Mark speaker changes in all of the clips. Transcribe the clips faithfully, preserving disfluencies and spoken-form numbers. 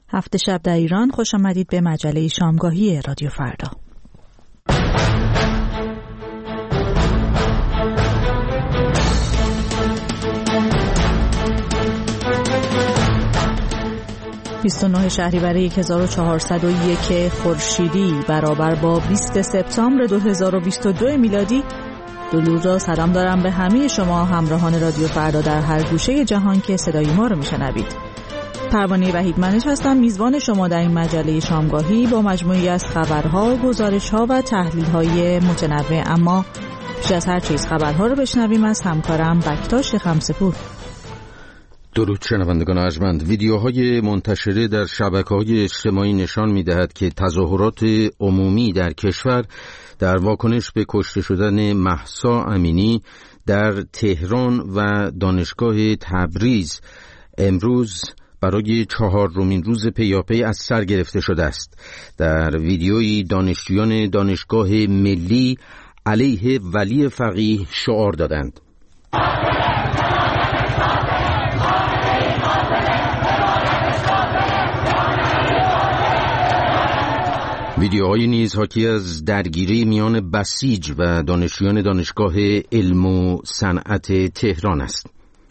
Speaker 1: هفت شب در ایران، خوش آمدید به مجله شامگاهی رادیو فردا. بیست و نه شهریور هزار و چهارصد و یک خورشیدی برابر با بیست سپتامبر دو هزار و بیست و دو میلادی. درود و سلام دارم به همه شما همراهان رادیو فردا در هر گوشه جهان که صدای ما رو میشنوید. پروانه وحیدمنش هستم، میزبان شما در این مجله شامگاهی با مجموعی از خبرها، گزارش‌ها و تحلیل‌های متنوع. اما پیش از هر چیز خبرها رو بشنویم از همکارم بکتاش خمسه‌پور.
Speaker 2: درود شنوندگان ارجمند. ویدیوهای منتشره در شبکه‌های اجتماعی نشان می‌دهد که تظاهرات عمومی در کشور در واکنش به کشته شدن مهسا امینی در تهران و دانشگاه تبریز امروز برای چهارمین روز پیاپی از سر گرفته شده است. در ویدیویی دانشجویان دانشگاه ملی علیه ولی فقیه شعار دادند. ویدیوهای نیز حاکی از درگیری میان بسیج و دانشجویان دانشگاه علم و صنعت تهران است.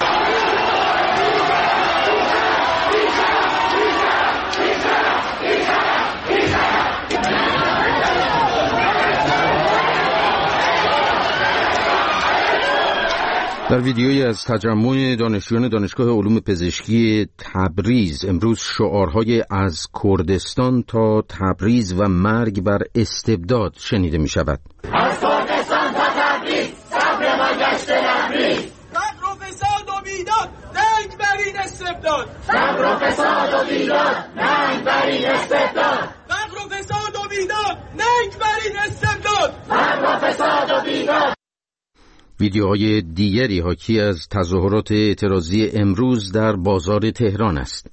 Speaker 2: در ویدیویی از تجمع دانشجویان دانشگاه علوم پزشکی تبریز امروز شعارهای از کردستان تا تبریز و مرگ بر استبداد شنیده می شود.
Speaker 3: از کردستان تا تبریز صبر ما گشته لبریز، صبر و فساد و بیداد ننگ بر این استبداد، صبر و فساد و بیداد ننگ بر این استبداد، صبر و فساد و بیداد ننگ بر این استبداد، صبر و فساد و بیداد.
Speaker 2: ویدیوهای دیگری حاکی از تظاهرات اعتراضی امروز در بازار تهران است.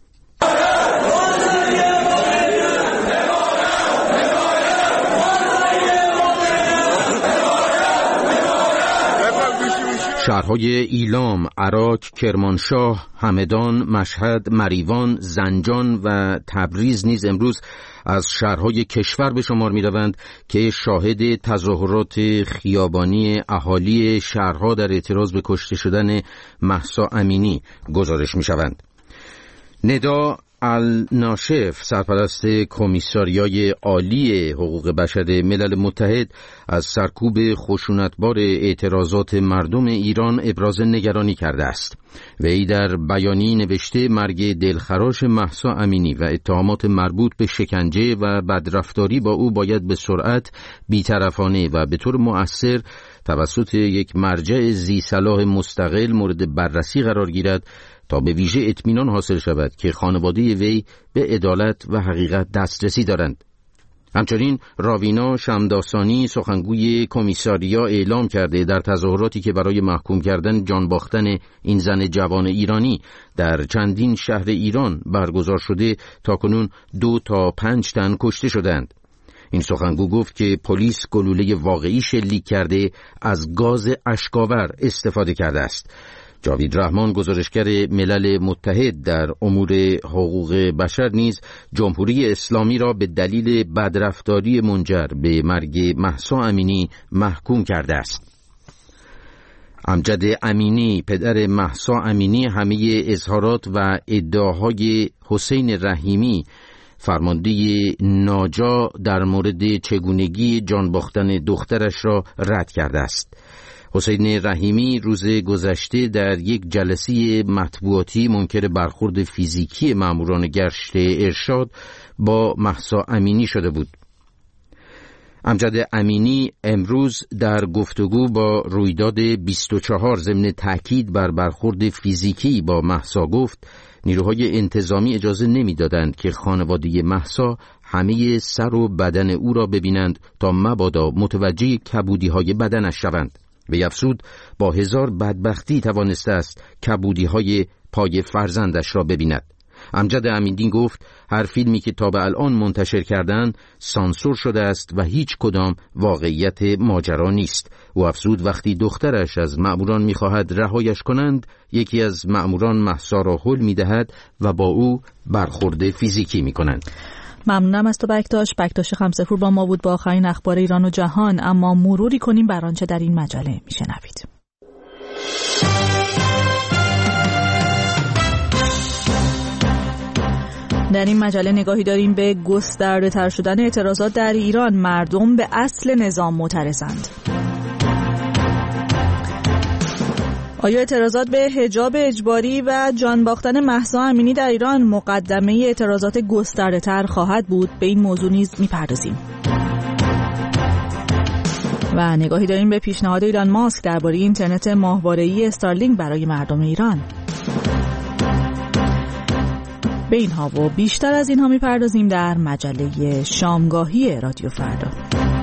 Speaker 2: شهرهای ایلام، عراق، کرمانشاه، همدان، مشهد، مریوان، زنجان و تبریز نیز امروز از شهرهای کشور به شمار می روند که شاهد تظاهرات خیابانی اهالی شهرها در اعتراض به کشته شدن مهسا امینی گزارش می شوند. ندا الناشف، سرپرست کمیساریای عالی حقوق بشر ملل متحد، از سرکوب خشونتبار اعتراضات مردم ایران ابراز نگرانی کرده است. وی در بیانیه‌ای نوشته مرگ دلخراش مهسا امینی و اتهامات مربوط به شکنجه و بدرفتاری با او باید به سرعت، بی‌طرفانه و به طور مؤثر توسط یک مرجع ذی صلاح مستقل مورد بررسی قرار گیرد تا به ویژه اطمینان حاصل شود که خانواده وی به عدالت و حقیقت دسترسی دارند. همچنین راوینا شمداسانی، سخنگوی کمیساریا، اعلام کرده در تظاهراتی که برای محکوم کردن جان باختن این زن جوان ایرانی در چندین شهر ایران برگزار شده تاکنون دو تا پنج تن کشته شدند. این سخنگو گفت که پلیس گلوله واقعی شلیک کرده از گاز اشک‌آور استفاده کرده است. جاوید رحمان، گزارشگر ملل متحد در امور حقوق بشر، نیز جمهوری اسلامی را به دلیل بدرفتاری منجر به مرگ مهسا امینی محکوم کرده است. امجد امینی، پدر مهسا امینی، همه اظهارات و ادعاهای حسین رحیمی، فرمانده ناجا، در مورد چگونگی جان باختن دخترش را رد کرده است. حسین رحیمی روز گذشته در یک جلسه مطبوعاتی منکر برخورد فیزیکی ماموران گشت ارشاد با مهسا امینی شده بود. امجد امینی امروز در گفتگو با رویداد بیست و چهار ضمن تأکید بر برخورد فیزیکی با مهسا گفت نیروهای انتظامی اجازه نمی‌دادند که خانواده مهسا همه سر و بدن او را ببینند تا مبادا متوجه کبودی‌های بدنش شوند. وی افزود با هزار بدبختی توانسته است کبودی‌های پای فرزندش را ببیند. امجد امین‌دین گفت هر فیلمی که تا به الان منتشر کردن سانسور شده است و هیچ کدام واقعیت ماجرا نیست. او افزود وقتی دخترش از مأموران می‌خواهد رهایش کنند، یکی از مأموران مهسا را هل می‌دهد و با او برخورد فیزیکی می‌کنند.
Speaker 1: ممنونم از تو بکتاش. بکتاش خمسه‌پور با ما بود با آخرین اخبار ایران و جهان. اما مروری کنیم بر آنچه در این مجله میشنوید. در این مجله نگاهی داریم به گسترده تر شدن اعتراضات در ایران. مردم به اصل نظام معترضند. آیا اعتراضات به حجاب اجباری و جان باختن مهسا امینی در ایران مقدمه اعتراضات گسترده تر خواهد بود؟ به این موضوع نیز میپردازیم. و نگاهی داریم به پیشنهاد ایلان ماسک درباره اینترنت ماهواره‌ای استارلینک برای مردم ایران. به اینها و بیشتر از اینها میپردازیم در مجله شامگاهی رادیو فردا.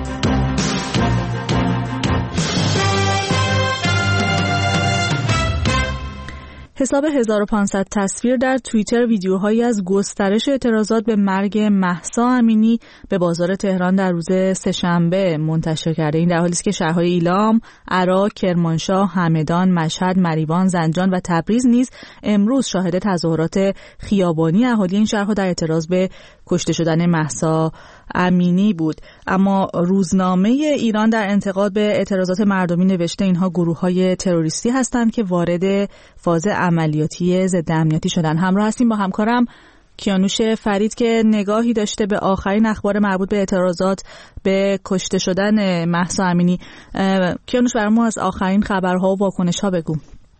Speaker 1: حساب هزار و پانصد تصویر در توییتر ویدیوهایی از گسترش اعتراضات به مرگ مهسا امینی به بازار تهران در روز سه‌شنبه منتشر کرده. این در حالی است که شهرهای ایلام، عراق، کرمانشاه، همدان، مشهد، مریوان، زنجان و تبریز نیز امروز شاهد تظاهرات خیابانی اهالی این شهرها در اعتراض به کشته شدن مهسا امینی بود. اما روزنامه ایران در انتقاد به اعتراضات مردمی نوشته اینها گروه‌های تروریستی هستند که وارد فاز عملیاتی ضد امنیتی شدن. همراه هستیم با همکارم کیانوش فرید که نگاهی داشته به آخرین اخبار مربوط به اعتراضات به کشته شدن مهسا امینی. کیانوش برای ما از آخرین خبرها و واکنش‌ها بگو.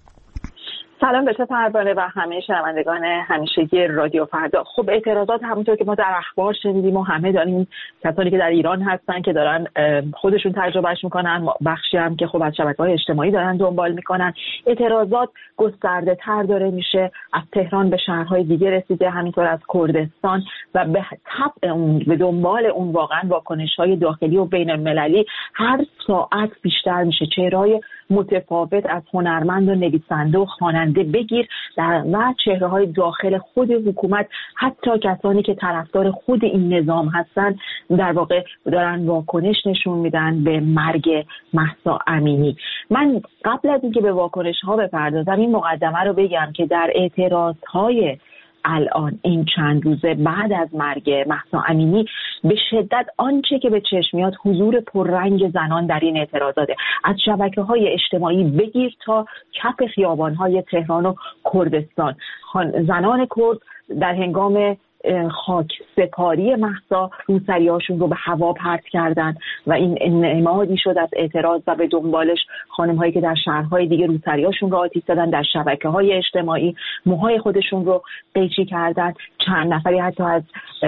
Speaker 4: سلام به تو پروانه و همه شنوندگان همیشگی رادیو فردا. خب اعتراضات همونطور که ما در اخبار شنیدیم و همه داریم کسانی که در ایران هستن که دارن خودشون تجربهش میکنن، بخشی هم که خب از شبکه‌های اجتماعی دارن دنبال میکنن. اعتراضات گسترده تر داره میشه، از تهران به شهرهای دیگه رسیده، همینطور از کردستان و به طبع اون به دنبال اون واقعا واکنش‌های داخلی و بین المللی هر ساعت بیشتر میشه. چهره‌های متفاوت از هنرمند و نویسنده و خواننده بگیر در و چهره‌های داخل خود حکومت، حتی کسانی که طرفدار خود این نظام هستن، در واقع دارن واکنش نشون میدن به مرگ مهسا امینی. من قبل از اینکه به واکنش‌ها بپردازم این مقدمه رو بگم که در اعتراض‌های الان این چند روزه بعد از مرگ مهسا امینی به شدت آنچه که به چشم میاد حضور پررنگ زنان در این اعتراضاته. از شبکه‌های اجتماعی بگیر تا کف خیابان‌های تهران و کردستان، زنان کرد در هنگام خاک سپاری مهسا روسری‌هاشون رو به هوا پرت کردن و این نمادی شد از اعتراض و به دنبالش خانم‌هایی که در شهرهای دیگه روسری‌هاشون رو آتیش زدن، در شبکه‌های اجتماعی موهای خودشون رو قیچی کردن. چند نفری حتی از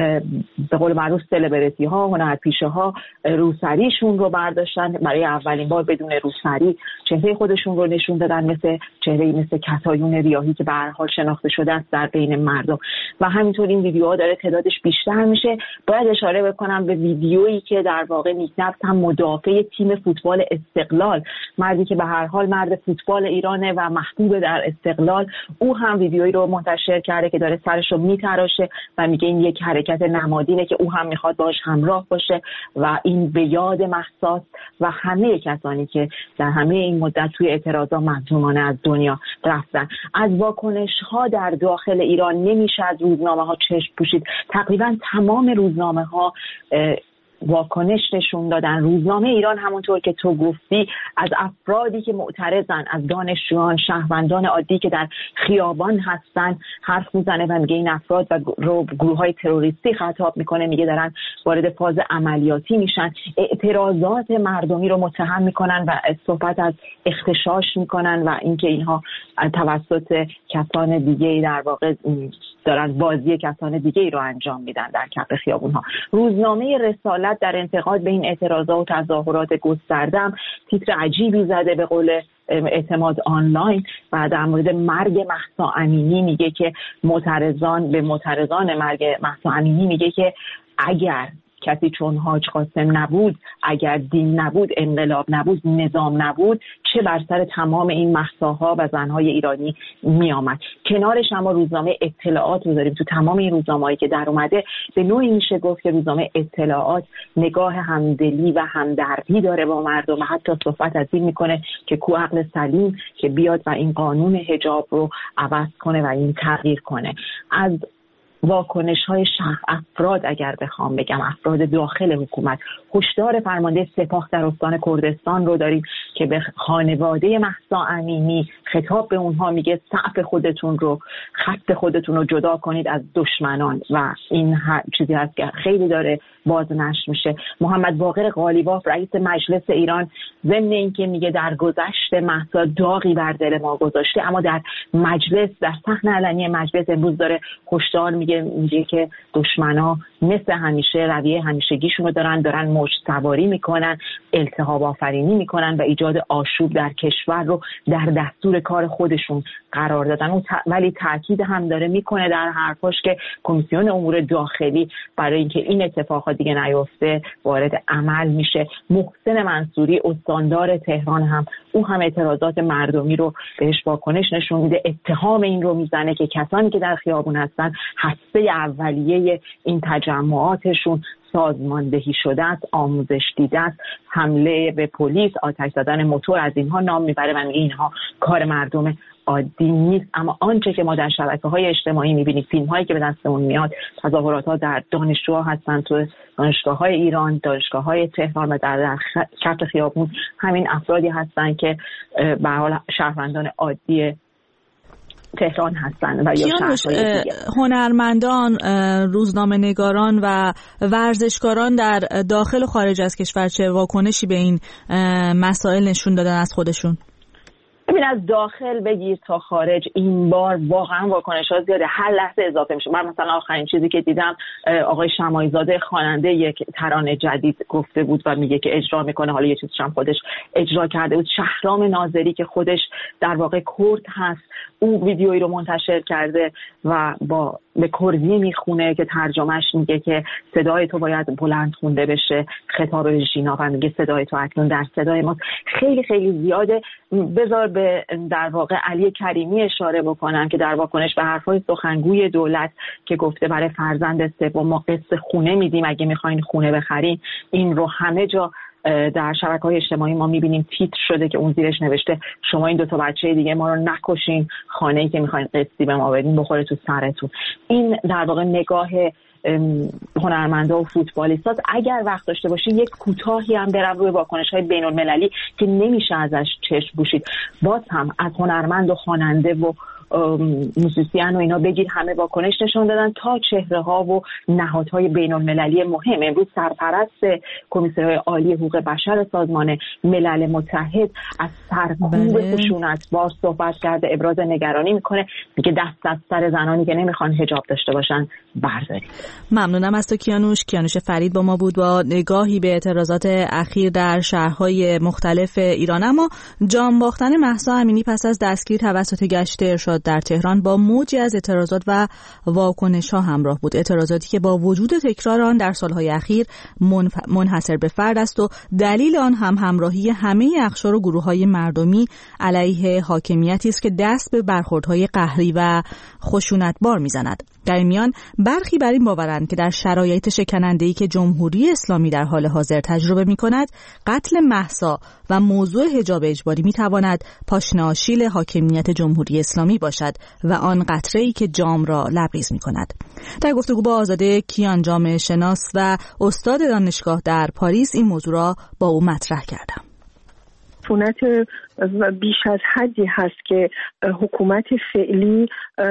Speaker 4: به قول معروف سلبریتی‌ها، هنرپیشه‌ها روسریشون رو برداشتن، برای اولین بار بدون روسری چهره خودشون رو نشون دادن، مثل چهره‌ای مثل کتایون ریاحی که به هر حال شناخته شده است در بین مردم. و همینطور این ویدیوها داره تعدادش بیشتر میشه. باید اشاره بکنم به ویدیویی که در واقع نیکنفت هم مدافع تیم فوتبال استقلال، مردی که به هر حال مرد فوتبال ایرانه و محبوب در استقلال، او هم ویدیویی رو منتشر کرده که داره سرش رو میتراشه و میگه این یک حرکت نمادینه که او هم میخواد باش همراه باشه و این به یاد مهسا و همه کسانی که در همه این مدت توی اعتراضات مظلومانه از دنیا رفتن. از واکنش‌ها در داخل ایران نمیشه از روزنامه‌ها چشم پوشید. تقریبا تمام روزنامه‌ها واکنش نشون دادن. روزنامه ایران همونطور که تو گفتی از افرادی که معترضن، از دانشجویان، شهروندان عادی که در خیابان هستن حرف میزنه و میگه این افراد و گروه‌های تروریستی خطاب میکنه، میگه دارن وارد فاز عملیاتی میشن. اعتراضات مردمی رو متهم میکنن و صحبت از اغتشاش میکنن و اینکه اینها توسط کسان دیگه در واقع دارن بازی کسان دیگه ای رو انجام میدن در کف خیابون‌ها. روزنامه رسالت در انتقاد به این اعتراضات و تظاهرات گسترده تیتر عجیبی زده به قول اعتماد آنلاین و در مورد مرگ مهسا امینی میگه که معترضان به معترضان مرگ مهسا امینی میگه که اگر کسی چون حاج قاسم نبود، اگر دین نبود، انقلاب نبود، نظام نبود، چه بر سر تمام این مهساها و زنهای ایرانی می آمد. کنارش اما روزنامه اطلاعات رو داریم. تو تمام این روزنامه‌ای که در اومده به نوعی میشه گفت که روزنامه اطلاعات نگاه همدلی و همدردی داره با مردم و حتی صحبت از این میکنه که کو عقل سلیم که بیاد و این قانون حجاب رو عوض کنه و این تغییر کنه. از واکنش‌های شخص افراد اگر بخوام بگم، افراد داخل حکومت، هشدار فرمانده سپاه در استان کردستان رو داریم که به خانواده مهسا امینی خطاب به اونها میگه سقف خودتون رو، خط خودتون رو جدا کنید از دشمنان و این چیزی هست که خیلی داره بازنشر میشه. محمد باقر قالیباف رئیس مجلس ایران ضمن اینکه میگه در گذشت مهسا داغی بر دل ما گذاشته، اما در مجلس، در صحن علنی مجلس امروز داره هشدار میگه میگه که دشمنا مثل همیشه رویه همیشگیشون رو دارن دارن موج سواری میکنن، التهاب آفرینی میکنن و ایجاد آشوب در کشور رو در دستور کار خودشون قرار دادن. اون ت... ولی تاکید هم داره میکنه در حرفاش که کمیسیون امور داخلی برای اینکه این اتفاقات دیگه نیفته وارد عمل میشه. محسن منصوری استاندار تهران هم او هم اعتراضات مردمی رو بهش واکنش نشون میده، اتهام این رو میزنه که کسانی که در خیابون هستن هسته اولیه این تجمعاتشون سازماندهی شده است، آموزش دیده است، حمله به پلیس، آتش زدن موتور، از اینها نام میبره و میگه اینها کار مردم عادی نیست. اما آنچه که ما در شبکه‌های اجتماعی می‌بینیم، فیلم‌هایی که به دستمون میاد، تظاهرات‌ها در دانشجوها هستن، تو دانشگاه‌های ایران، دانشگاه‌های تهران و در کف خیابون همین افرادی هستن که به حال شهروندان عادی تهران هستن و یا شهرهای دیگه.
Speaker 1: هنرمندان، روزنامه نگاران و ورزشکاران در داخل و خارج از کشور چه واکنشی به این مسائل نشون دادن از خودشون؟
Speaker 4: ببین، از داخل بگیر تا خارج این بار واقعا واکنش‌ها زیاده، هر لحظه اضافه میشه. من مثلا آخرین چیزی که دیدم آقای شماعی زاده خواننده یک ترانه جدید گفته بود و میگه که اجرا میکنه، حالا یه چیزش هم خودش اجرا کرده بود. شهرام ناظری که خودش در واقع کرد هست، او ویدیویی رو منتشر کرده و با به کردی میخونه که ترجمهش میگه که صدای تو باید بلند خونده بشه، خطاب به ژینا و میگه صدای تو اکنون در صدای ما. خیلی خیلی زیاده. بذار به در واقع علی کریمی اشاره بکنم که در واکنش به حرفای سخنگوی دولت که گفته برای فرزند سوم ما قسط خونه میدیم اگه میخواین خونه بخرین، این رو همه جا در شبکه‌های اجتماعی ما می‌بینیم تیتر شده که اون زیرش نوشته شما این دو تا بچه دیگه ما رو نکشین، خانه‌ای که می‌خواین قسطی به ما بدین بخوره تو سرتون. این در واقع نگاه هنرمندا و فوتبالیستات. اگر وقت داشته باشی یک کوتاهی هم برم روی واکنش‌های بین‌المللی که نمیشه ازش چشم پوشید. باز هم از هنرمند و خواننده و موسیقین و اینا بگیر همه واکنش نشون دادن تا چهره ها و نهادهای بین المللی مهم. امروز سرپرست کمیسیون عالی حقوق بشر سازمان ملل متحد از سرکوب خشونت‌بار صحبت کرده، ابراز نگرانی میکنه، میگه دست از سر زنانی که نمیخوان حجاب داشته باشن بردارید.
Speaker 1: ممنونم از تو کیانوش. کیانوش فرید با ما بود با نگاهی به اعتراضات اخیر در شهرهای مختلف ایران. اما جان باختن مهسا امینی پس از دستگیری توسط گشت ارشاد در تهران با موجی از اعتراضات و واکنش‌ها همراه بود. اعتراضاتی که با وجود تکرار آن در سالهای اخیر منحصر به فرد است و دلیل آن هم همراهی همه اقشار و گروه‌های مردمی علیه حاکمیتی است که دست به برخوردهای قهری و خشونت‌بار می‌زند. در این میان برخی بر این باورند که در شرایط شکننده‌ای که جمهوری اسلامی در حال حاضر تجربه می‌کند، قتل مهسا و موضوع حجاب اجباری می‌تواند پاشنه آشیل حاکمیت جمهوری اسلامی باشد و آن قطره‌ای که جام را لبریز می‌کند. در گفتگو با آزاده کیان، جامعه شناس و استاد دانشگاه در پاریس، این موضوع را با او مطرح کردم.
Speaker 5: عفونت بیش از حدی هست که حکومت فعلی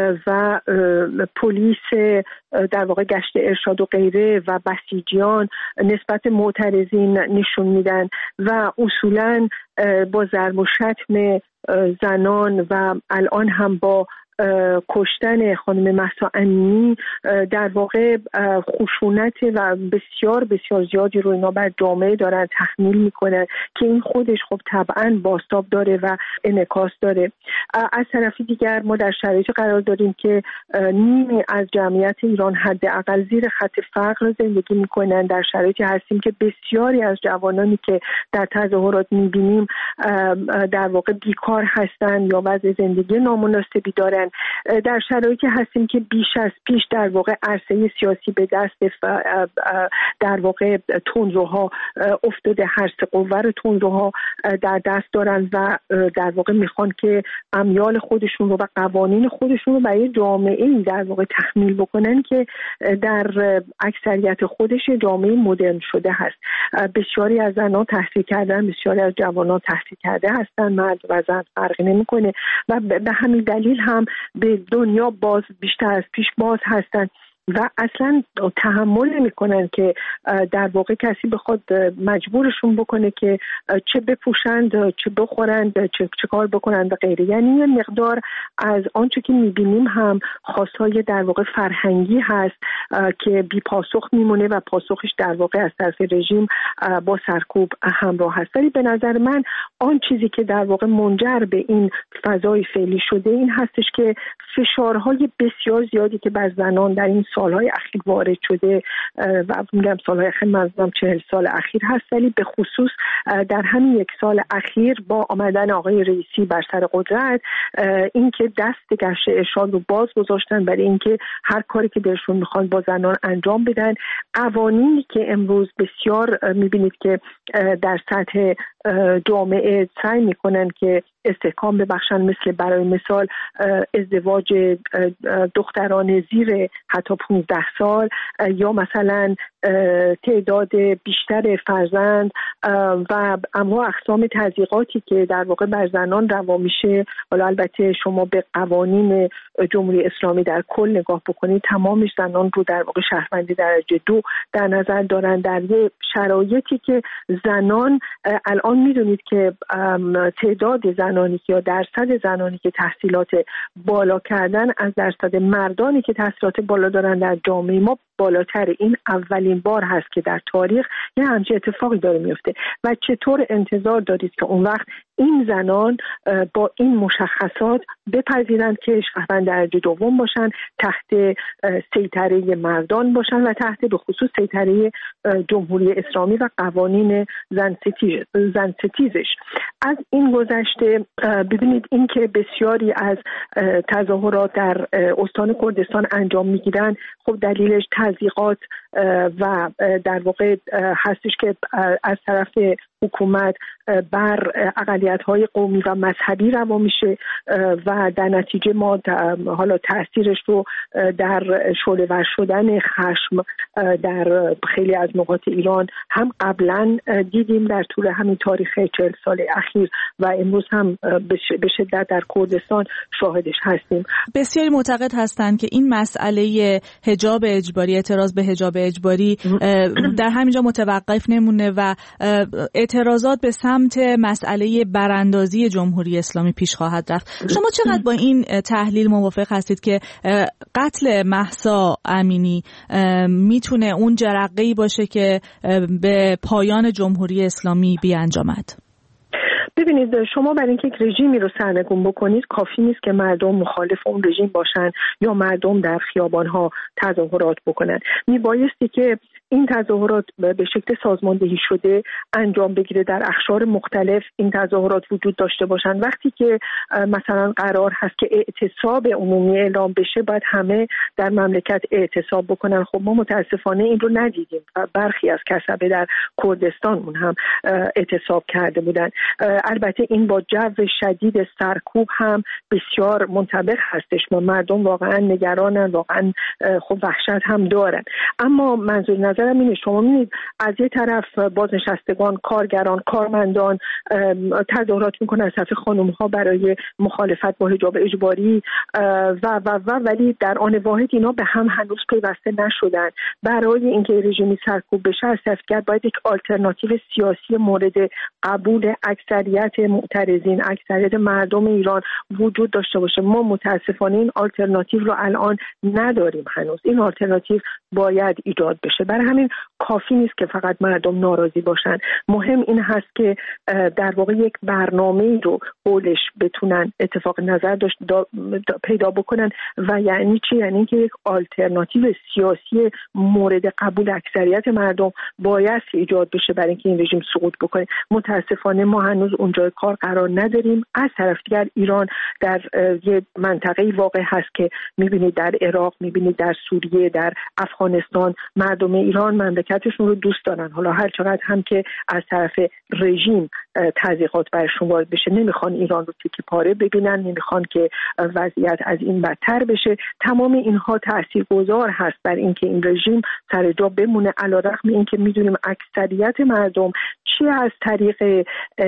Speaker 5: و پلیس در واقع گشت ارشاد و غیره و بسیجیان نسبت معترضین نشون میدن و اصولاً با ضرب و شتم زنان و الان هم با کشتن خانم مهسا امینی در واقع خشونت و بسیار بسیار زیادی رو اینا بر جامعه دارن تحمیل میکنن که این خودش خب طبعا بازتاب داره و انعکاس داره. از طرف دیگر ما در شرایطی قرار داریم که نیمی از جمعیت ایران حداقل زیر خط فقر زندگی میکنن. در شرایطی هستیم که بسیاری از جوانانی که در تظاهرات میبینیم در واقع بیکار هستن یا وضع زندگی نامناسبی دارن. در شرایطی هستیم که بیش از پیش در واقع عرصه سیاسی به دست در واقع تندروها افتاده، هر سه قوه رو تندروها در دست دارن و در واقع میخوان که امیال خودشون رو و قوانین خودشون رو برای جامعه‌ای در واقع تحمیل بکنن که در اکثریت خودش جامعه مدرن شده هست. بسیاری از زنان تحصیل کردن، بسیاری از جوانان تحصیل کرده هستن، مرد و زن فرقی نمیکنه و به همین دلیل هم به دنیا باز بیشتر از پیش باز هستن و اصلا تحمل نمی کنن که در واقع کسی بخواد مجبورشون بکنه که چه بپوشند، چه بخورند، چه, چه کار بکنند و غیره. یعنی یه مقدار از آنچه که میبینیم هم خواستهای در واقع فرهنگی هست که بی پاسخ میمونه و پاسخش در واقع از طرف رژیم با سرکوب همراه هست. ولی به نظر من آن چیزی که در واقع منجر به این فضای فعلی شده این هستش که فشارهای بسیار زیادی که بر زنان در این سالهای اخیر وارد شده و میگم سالهای اخیر منظورم چهل سال اخیر هست، ولی به خصوص در همین یک سال اخیر با آمدن آقای رئیسی بر سر قدرت اینکه دست گشت ارشاد رو باز گذاشتن برای اینکه هر کاری که دلشون میخوان با زنان انجام بدن. قوانینی که امروز بسیار میبینید که در سطح جامعه سعی میکنن که استحکام ببخشن، مثل برای مثال ازدواج دختران زیر حتی پانزده سال یا مثلا تعداد بیشتر فرزند و اما اقسام تضییقاتی که در واقع بر زنان روا میشه. حالا البته شما به قوانین جمهوری اسلامی در کل نگاه بکنید، تمامش زنان رو در واقع شهروندی درجه دو در نظر دارن، در یه شرایطی که زنان الان میدونید که تعداد زنانی که یا درصد زنانی که تحصیلات بالا کردن از درصد مردانی که تحصیلات بالا دارن در جامعه ما بالاتر. این اولین بار هست که در تاریخ یه همچین اتفاقی داره میفته و چطور انتظار دارید که اون وقت این زنان با این مشخصات بپذیرند که شهروند درجه دوم باشن، تحت سیطره مردان باشن و تحت به خصوص سیطره جمهوری اسلامی و قوانین زن ستیز زن ستیزش. از این گذشته ببینید این که بسیاری از تظاهرات در استان کردستان انجام میگیرن، خب دلیلش تضییقات و در واقع هستش که از طرف حکومت بر اقلیت‌های قومی و مذهبی روا میشه و در نتیجه ما حالا تأثیرش رو در شعله‌ور شدن خشم در خیلی از نقاط ایران هم قبلا دیدیم در طول همین تاریخ چهل سال اخیر و امروز هم به شدت در کردستان شاهدش هستیم.
Speaker 1: بسیاری معتقد هستند که این مسئله حجاب اجباری، اعتراض به حجاب اجباری در همینجا متوقف نمونه و اعتراضات به سمت مسئله براندازی جمهوری اسلامی پیش خواهد رفت. شما چقدر با این تحلیل موافق هستید که قتل مهسا امینی میتونه اون جرقه‌ای باشه که به پایان جمهوری اسلامی بیانجامد؟
Speaker 5: ببینید شما برای اینکه رژیمی رو سرنگون بکنید کافی نیست که مردم مخالف اون رژیم باشن یا مردم در خیابان‌ها تظاهرات بکنن. میبایستی که این تظاهرات به شکل سازماندهی شده انجام بگیره، در اقشار مختلف این تظاهرات وجود داشته باشن. وقتی که مثلا قرار هست که اعتصاب عمومی اعلام بشه باید همه در مملکت اعتصاب بکنن. خب ما متاسفانه این رو ندیدیم و برخی از کسبه در کردستان اون هم اعتصاب کرده بودن. البته این با جو شدید سرکوب هم بسیار منطبق هستش. ما مردم واقعا نگرانن، واقعا خب وحشت هم دارن. اما منظور نظرم اینه، شما می‌بینید از یه طرف بازنشستگان، کارگران، کارمندان تظاهرات میکنن از طرف خانم‌ها برای مخالفت با حجاب اجباری و و و ولی در آن واحد اینا به هم هنوز پیوسته نشدن. برای اینکه رژیمی سرکوب بشه از طرف دیگر باید یک آلترناتیو سیاسی مورد قبول اکثریت اکثریت معترضین، اکثریت مردم ایران وجود داشته باشه. ما متاسفانه این آلترناتیو رو الان نداریم هنوز. این آلترناتیو باید ایجاد بشه. برای همین کافی نیست که فقط مردم ناراضی باشن. مهم این هست که در واقع یک برنامه‌ای رو حولش بتونن اتفاق نظر داشت دا پیدا بکنن. و یعنی چی؟ یعنی که یک آلترناتیو سیاسی مورد قبول اکثریت مردم باید ایجاد بشه برای اینکه این رژیم سقوط بکنه. متاسفانه ما هنوز اونجای کار قرار نداریم. از طرف دیگر ایران در یه منطقه‌ای واقع هست که می‌بینید در عراق، می‌بینید در سوریه، در افغانستان مردم ایران مملکتشون رو دوست دارن. حالا هر چقدر هم که از طرف رژیم تضییقات برشون وارد بشه، نمیخوان ایران رو تیکه پاره ببینن، نمیخوان که وضعیت از این بدتر بشه. تمام اینها تاثیرگذار هست بر اینکه این رژیم سر جا بمونه، علیرغم اینکه میدونیم اکثریت مردم چی از طریق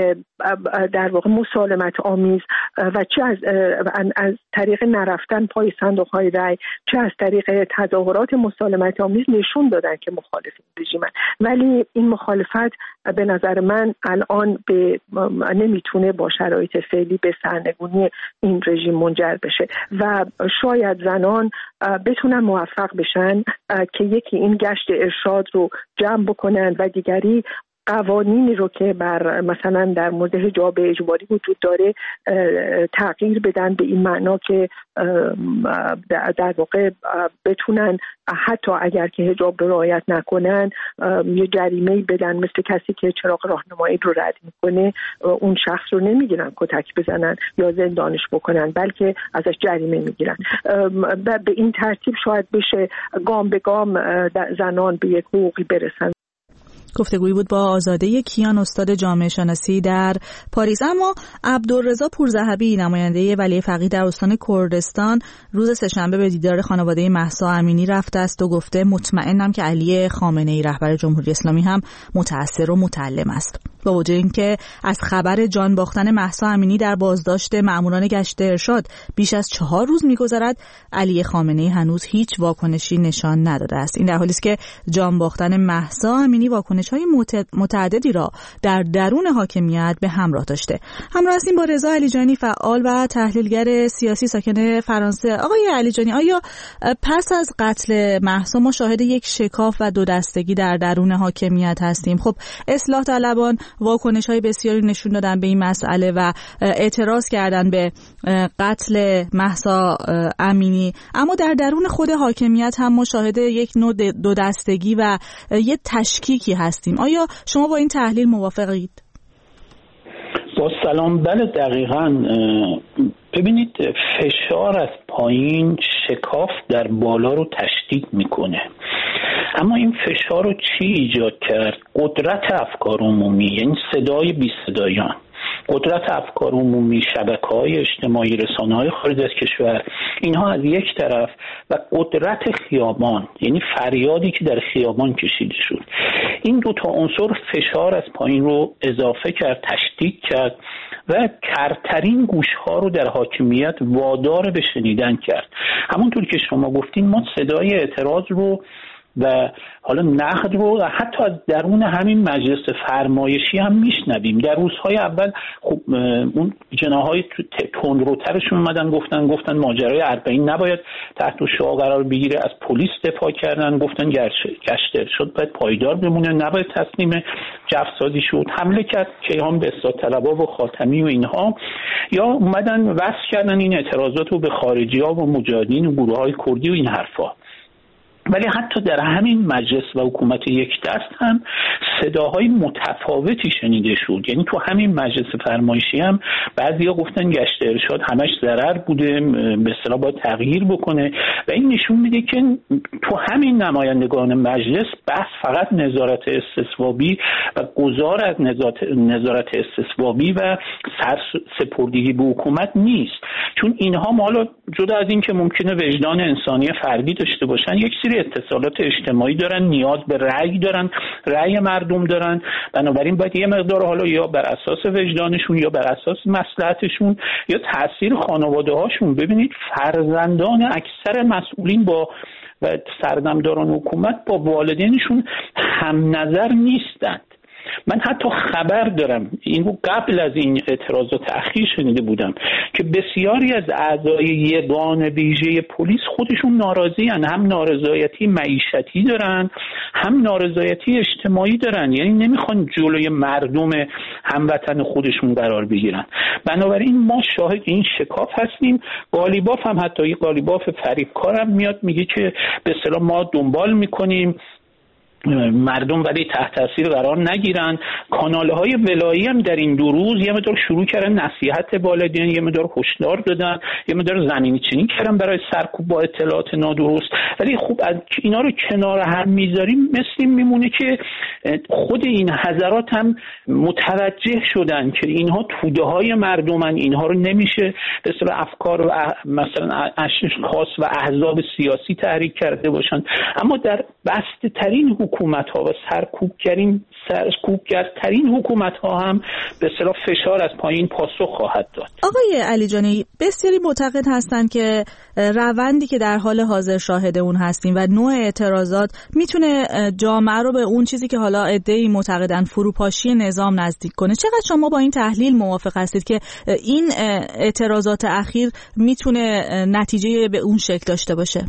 Speaker 5: در واقع مسالمت آمیز و چه از از طریق نرفتن پای صندوق‌های رای، چه از طریق تظاهرات مسالمت آمیز نشون دادن که مخالف رژیمن. ولی این مخالفت به نظر من الان به نمیتونه با شرایط فعلی به سرنگونی این رژیم منجر بشه و شاید زنان بتونن موفق بشن که یکی این گشت ارشاد رو جمع بکنن و دیگری قوانینی رو که بر مثلا در مورد حجاب اجباری وجود داره تغییر بدن، به این معنا که در واقع بتونن حتی اگر که حجاب رو رعایت نکنن یه جریمه‌ای بدن، مثل کسی که چراغ راهنمایی رو رد میکنه اون شخص رو نمیگیرن کتک بزنن یا زندانش بکنن، بلکه ازش جریمه میگیرن. به این ترتیب شاید بشه گام به گام زنان به یک حقوقی برسن.
Speaker 1: گفتگویی بود با آزاده کیان، استاد جامعه شناسی در پاریس. اما عبدالرضا پورذهبی، نماینده ولی فقیه در استان کردستان، روز سه‌شنبه به دیدار خانواده مهسا امینی رفته است و گفته مطمئنم که علی خامنه‌ای رهبر جمهوری اسلامی هم متأثر و متألم است. با وجود اینکه از خبر جان باختن مهسا امینی در بازداشت مأموران گشت ارشاد بیش از چهار روز می‌گذرد، علی خامنه‌ای هنوز هیچ واکنشی نشان نداده است. این در حالی است که جان باختن مهسا امینی واکنش‌های متعددی را در درون حاکمیت به همراه داشته. همراه هستیم با رضا علیجانی، فعال و تحلیلگر سیاسی ساکن فرانسه. آقای علیجانی، آیا پس از قتل مهسا ما شاهد یک شکاف و دو دستگی در درون حاکمیت هستیم؟ خب اصلاح طلبان واکنش‌های بسیاری نشون دادن به این مسئله و اعتراض کردن به قتل مهسا امینی، اما در درون خود حاکمیت هم ما شاهد یک نوع دو دستگی و یک تشکیکی هستیم. آیا شما با این تحلیل موافقید؟
Speaker 6: با سلام. بله دقیقاً. ببینید، فشار از پایین شکاف در بالا رو تشدید میکنه، اما این فشار رو چی ایجاد کرد؟ قدرت افکار عمومی، یعنی صدای بی صدایان، قدرت افکار عمومی، شبکه‌های اجتماعی، رسانه‌های خارج از کشور، اینها از یک طرف، و قدرت خیابان، یعنی فریادی که در خیابان کشیده شد. این دو تا عنصر فشار از پایین رو اضافه کرد، تشدید کرد و کرترین گوش‌ها رو در حاکمیت وادار به شنیدن کرد. همونطور که شما گفتین، ما صدای اعتراض رو و حالا نقد رو حتی از درون همین مجلس فرمایشی هم میشنویم. در روزهای اول خب اون جناحهای تندروترشون اومدن گفتن گفتن ماجرای اربعین نباید تحت شعاع قرار بگیره، از پلیس دفاع کردن، گفتن گشت ارشاد باید پایدار بمونه، نباید تسلیم جفسازی شد، حمله کرد کیهان به اصلاح طلبا و خاتمی و اینها، یا اومدن وصل کردن این اعتراضات رو به خارجی‌ها و مجاهدین و گروه‌های کردی و این حرفا. ولی حتی در همین مجلس و حکومت یک دست هم صداهای متفاوتی شنیده شد. یعنی تو همین مجلس فرمایشی هم بعضیا گفتن گشت ارشاد همش ضرر بوده، به اصطلاح باید تغییر بکنه، و این نشون میده که تو همین نمایندگان مجلس بحث فقط نظارت استصوابی و گذار از نظارت استصوابی و سرسپردگی به حکومت نیست، چون اینها حالا جدا از این که ممکنه وجدان انسانی فردی داشته باشن، یک سری اتصالات اجتماعی دارن، نیاز به رأی دارن، رأی مردم دارن، بنابراین باید یه مقدار حالا یا بر اساس وجدانشون یا بر اساس مصلحتشون یا تاثیر خانواده هاشون. ببینید فرزندان اکثر مسئولین با و سردمداران حکومت با والدینشون هم نظر نیستند. من حتی خبر دارم، این قبل از این اعتراضات اخیر شنیده بودم که بسیاری از اعضای یگان ویژه پلیس خودشون ناراضی هن. هم نارضایتی معیشتی دارن، هم نارضایتی اجتماعی دارن، یعنی نمیخوان جلوی مردم هموطن خودشون قرار بگیرن. بنابراین ما شاهد این شکاف هستیم. قالیباف هم حتی یه قالیباف فریبکار هم میاد میگه که به اصطلاح ما دنبال میکنیم مردم ولی تحت تاثیر قرار نگیرن. کانال‌های ولایی هم در این دو روز یه مقدار شروع کردن نصیحت والدین، یه مقدار هشدار دادن، یه مقدار زمینه‌چینی کردن برای سرکوب با اطلاعات نادرست. ولی خوب از اینا رو کنار هم میذاریم مثل میمونه که خود این حضرات هم متوجه شدن که اینها توده‌های مردمن، اینها رو نمیشه به اصطلاح افکار و مثلا اشخاص و احزاب سیاسی تحریک کرده باشن. اما در بسته ترین حکومت ها و سرکوبگرین سرکوبگرترین حکومت ها هم به اصطلاح فشار از پایین پاسخ خواهد داد.
Speaker 1: آقای علی جانی، بسیاری معتقد هستند که روندی که در حال حاضر شاهد اون هستیم و نوع اعتراضات میتونه جامعه رو به اون چیزی که حالا عده‌ای معتقدن فروپاشی نظام نزدیک کنه. چقدر شما با این تحلیل موافق هستید که این اعتراضات اخیر میتونه نتیجه به اون شکل داشته باشه؟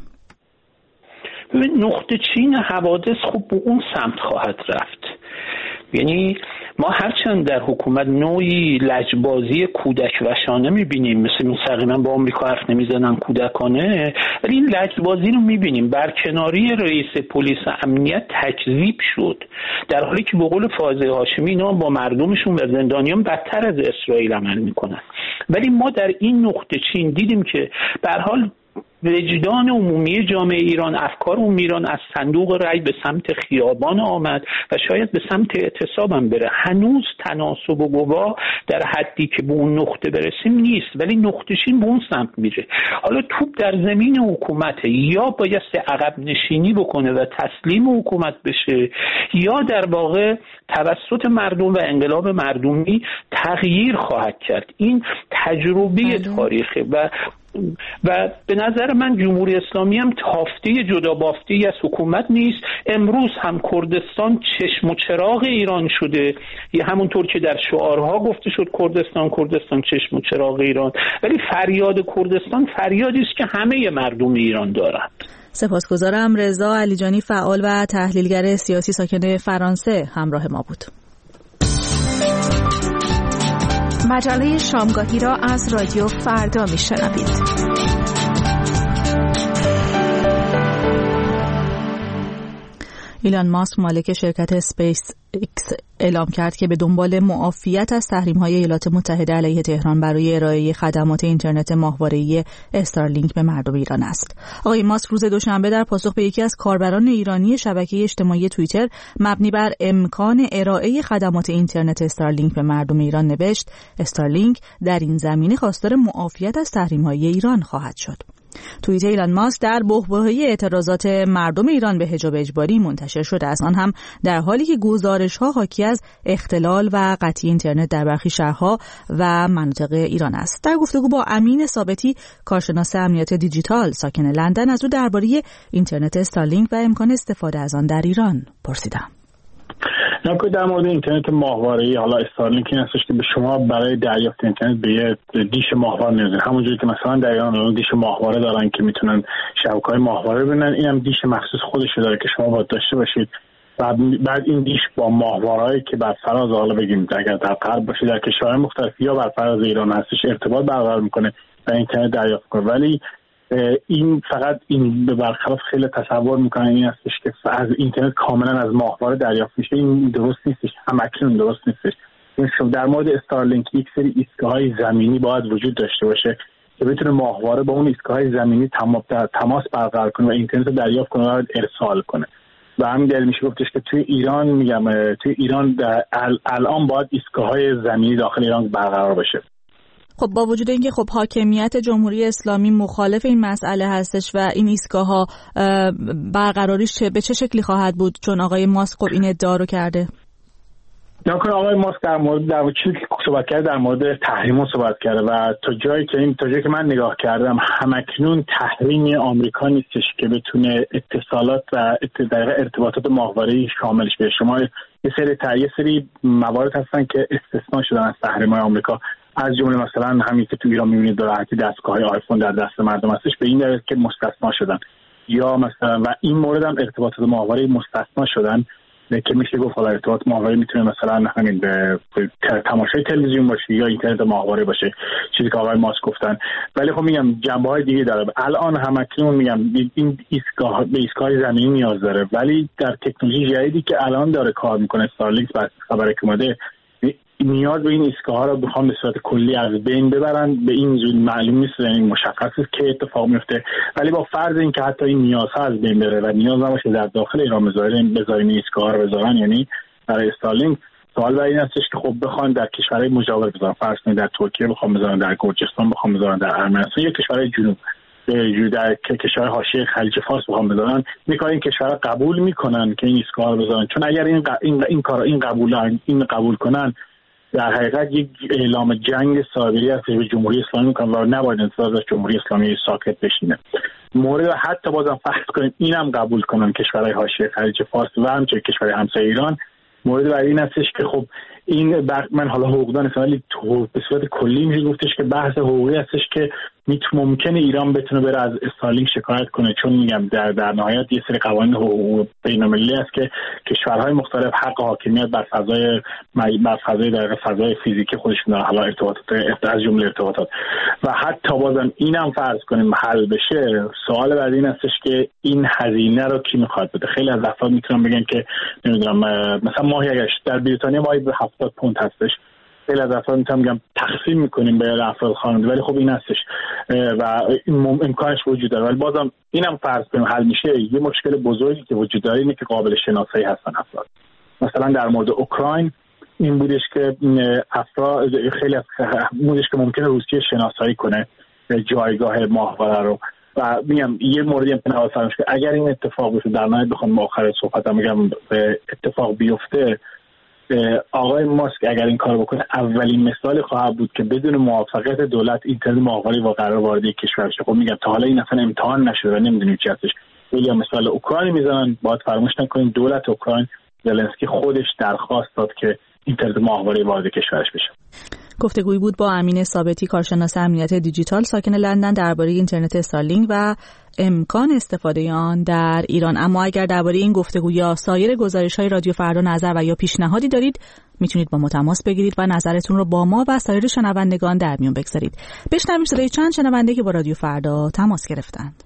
Speaker 6: نقطه چین حوادث خوب به اون سمت خواهد رفت. یعنی ما هرچند در حکومت نوعی لجبازی کودک وشانه میبینیم، مثل مستقیما با آمریکا حرف نمیزنن کودکانه، ولی این لجبازی رو میبینیم. برکناری رئیس پلیس امنیت تکذیب شد، در حالی که به قول فائزه هاشمی اینا با مردمشون و زندانیان بدتر از اسرائیل عمل میکنن. ولی ما در این نقطه چین دیدیم که به هر حال وجدان عمومی جامعه ایران، افکار عمومی ایران از صندوق رای به سمت خیابان آمد و شاید به سمت اعتصاب هم بره. هنوز تناسب و گواه در حدی که به اون نقطه برسیم نیست، ولی نقطه چین به اون سمت میره. حالا توپ در زمین حکومت، یا باید عقب نشینی بکنه و تسلیم حکومت بشه، یا در واقع توسط مردم و انقلاب مردمی تغییر خواهد کرد. این تجربه تاریخه و و به نظر من جمهوری اسلامی هم تافته جدا بافته‌ای از حکومت نیست. امروز هم کردستان چشم و چراغ ایران شده، یه همونطور که در شعارها گفته شد کردستان کردستان چشم و چراغ ایران، ولی فریاد کردستان فریادی است که همه مردم ایران دارند.
Speaker 1: سپاسگزارم. رضا علیجانی، فعال و تحلیلگر سیاسی ساکن فرانسه، همراه ما بود.
Speaker 7: مجله شامگاهی را از رادیو فردا میشنوید. ایلان ماسک مالک شرکت اسپیس ایکس اعلام کرد که به دنبال معافیت از تحریم‌های ایالات متحده علیه تهران برای ارائه خدمات اینترنت ماهواره‌ای استارلینک به مردم ایران است. آقای ماسک روز دوشنبه در پاسخ به یکی از کاربران ایرانی شبکه اجتماعی توییتر مبنی بر امکان ارائه خدمات اینترنت استارلینک به مردم ایران نوشت: استارلینک در این زمینه خواستار معافیت از تحریم‌های ایران خواهد شد. توییت ایلان ماسک در بحبوحه اعتراضات مردم ایران به حجاب اجباری منتشر شده است، آن هم در حالی که گزارش‌ها حاکی از اختلال و قطعی اینترنت در برخی شهرها و مناطق ایران است. در گفتگو با امین ثابتی، کارشناس امنیت دیجیتال ساکن لندن، از او درباره اینترنت استارلینک و امکان استفاده از آن در ایران پرسیدم.
Speaker 8: نکته در مورد اینترنت ماهواره‌ای، حالا استارلینک این هستش که به شما برای دریافت اینترنت به یه دیش ماهواره نیاز دارید. همونجوری که مثلا در ایران دیش ماهواره دارن که میتونن شبکه‌های ماهواره ببینن، اینم دیش مخصوص خودش داره که شما باید داشته باشید. بعد بعد این دیش با ماهواره‌ای که بر فراز حالا بگیم اگر در غرب باشه در کشورهای مختلف یا بر فراز ایران هستش ارتباط برقرار میکنه و اینترنت دریافت کنه. ولی این فقط این به برخلاف خیلی تصور میکنن این هستش که از اینترنت کاملا از ماهواره دریافت میشه. این درست نیستش، همکنون درست نیستش. در مورد استارلینک یک سری ایستگاه‌های زمینی باید وجود داشته باشه که بتونه ماهواره با اون ایستگاه‌های زمینی تماس برقرار کنه و اینترنت رو دریافت کنه و ارسال کنه. و همین دلیل میشه گفتش که توی ایران میگم توی ایران الان باید ایستگاه‌های زمینی داخل ایران برقرار بشه.
Speaker 1: خب با وجود اینکه خب حاکمیت جمهوری اسلامی مخالف این مسئله هستش و این ایستگاه‌ها برقراریش به چه شکلی خواهد بود، چون آقای ماسک خب این ادعا رو کرده؟
Speaker 8: نکنه آقای ماسک در مورد در مورد چیزی که صحبت کرده در مورد تحریم صحبت کرده و تا جایی که این تا جایی که من نگاه کردم همکنون تحریم آمریکا نیستش که بتونه اتصالات و دقیقاً ارتباطات ماهواره‌ای شاملش بشه. شما یه سری یه سری موارد هستن که استثناء شدن از تحریم‌های آمریکا، از جمله مثلا همین که تو ایران می‌بینید به راحتی دستگاه‌های آیفون در دست مردم هستش، به این دلیل که مستثنا شدن، یا مثلا و این مورد هم ارتباطات ماهواره‌ای مستثنا شدن که میشه گفت حالا ارتباط ماهواره میتونه مثلا همین به تماشای تلویزیون باشه یا اینترنت ماهواره باشه، چیزی که آقای ماسک گفتن. ولی خب میگم جنبه‌های دیگه داره. الان همکنون میگم این ایستگاه به ایستگاه زمینی نیاز داره، ولی در تکنولوژی جدیدی که الان داره کار میکنه استارلینک بعد خبری که اومده نیاز به این ایستگاه‌ها رو بخوام به صورت کلی از بین ببرن به این زود معلوم نیست، یعنی مشخص است که اتفاق میفته. ولی با فرض اینکه حتی این نیازها از بین بره و نیاز نباشه در داخل ایران بذارن بذارن ایستگاه‌ها رو بذارن، یعنی برای استارلینک سوال برای این هستش که خب بخوان در کشورهای مجاور بذارن، فرض کنید در ترکیه بخوام بذارن، در گرجستان بخوام بذارن، در ارمنستان یا کشورهای جنوب در کشور حاشیه خلیج فارس بخوام بذارن، میگن این کشورها قبول میکنن که این ایستگاه‌ها رو بذارن، چون اگر این ق... این این کارا این قبول این قبول کنن در حقیقت یک اعلام جنگ سایبری هست به جمهوری اسلامی میکنن و نباید انتظار از جمهوری اسلامی ساکت بشینه. مورد حتی بازم فرض کنیم اینم قبول کنن کشورهای حاشیه خلیج فارس و همچنین کشورهای همسایه ایران، مورد بعدی این هستش که خب این من حالا حقوقدان هستم ولی تو به صورت کلی میشه گفتش که بحث حقوقی هستش که ممکنه ایران بتونه بره از استارلینک شکایت کنه، چون میگم در در نهایت یه سری قوانین حقوق بین‌المللی است که کشورهای مختلف حق حاکمیت بر فضای بر فضای در فضای فیزیکی خودشون دارن، حالا ارتباطات از جمله ارتباطات. و حتی بازم اینم فرض کنیم حل بشه، سوال بعد این هستش که این هزینه رو کی میخواد بده. خیلی از افراد میتونن بگن که نمیدونم مثلا ماهی اگه در بریتانیا ماهی به هفتاد پوند هستش، خیلی از افراد میتونم بگم تقسیم میکنیم به افراد خانواده، ولی خب این هستش و این امکانش وجود داره. ولی بازم اینم فرض کنیم حل میشه، یه مشکل بزرگی که وجود داره اینه که قابل شناسایی هستن افراد. مثلا در مورد اوکراین این بودش که افراد خیلی از بودش که ممکنه روسیه شناسایی کنه جایگاه ماهواره رو و میگم یه موردی هم نباید فراموش که اگر این اتفاق بیفته، در نهایت بخوام آخر صحبتم میگم اتفاق بیفته، آقای ماسک اگر این کار بکنه اولین مثالی خواهد بود که بدون موافقت دولت اینترنت ماهواره با قرار وارد کشور بشه. خب میگم تا حالا این اصلا امتحان نشده و نمیدونیم چی هستش. ولی مثال اوکراین میزنن، باید فراموش نکنیم دولت اوکراین زلنسکی خودش درخواست داد که اینترنت ماهواره وارد کشورش بشه.
Speaker 7: گفتگویی بود با امین ثابتی، کارشناس امنیت دیجیتال ساکن لندن، درباره اینترنت استارلینک و امکان استفاده آن در ایران. اما اگر درباره این گفتگو یا سایر گزارش‌های رادیو فردا نظر و یا پیشنهادی دارید، میتونید با ما تماس بگیرید و نظرتون رو با ما و سایر شنوندگان در میون بگذارید. بشنویم صدای چند شنونده که با رادیو فردا تماس گرفتند.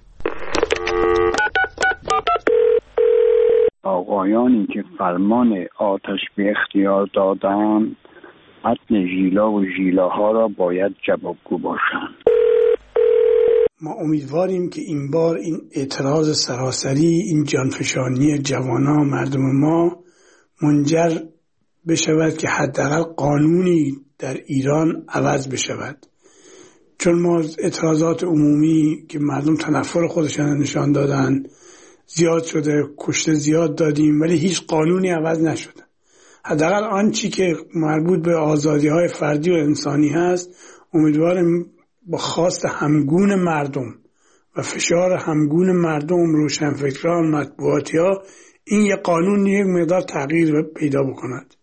Speaker 9: آقایانی که فرمان آتش به اختیار دادن، متن ژیلا و ژیلاها را باید جوابگو باشند.
Speaker 10: ما امیدواریم که این بار این اعتراض سراسری، این جانفشانی جوانا مردم ما منجر بشود که حداقل قانونی در ایران عوض بشود، چون ما اعتراضات عمومی که مردم تنفر خودشان نشان دادن زیاد شده، کشته زیاد دادیم، ولی هیچ قانونی عوض نشده. حداقل آنچه که مربوط به آزادی‌های فردی و انسانی هست، امیدوارم با خواست همگون مردم و فشار همگون مردم، روشنفکران، مطبوعاتی‌ها، این یه قانون یک مقدار تغییر پیدا بکند.